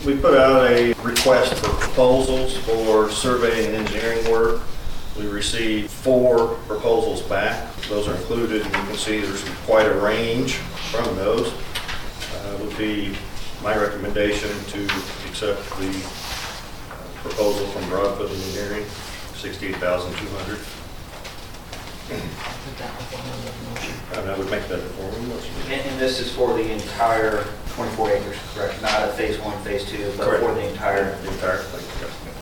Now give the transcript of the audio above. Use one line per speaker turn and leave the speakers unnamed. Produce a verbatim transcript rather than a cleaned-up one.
We put out a request for proposals for survey and engineering work. We received four proposals back. Those are included, and you can see there's quite a range from those. Uh, would be my recommendation to accept the uh, proposal from Broadfoot Engineering, sixty-eight thousand two hundred dollars. And I would make that a formal motion.
And and this is for the entire twenty-four acres, correct? Not a phase one, phase two, but
Correct.
for the entire.
The entire thing.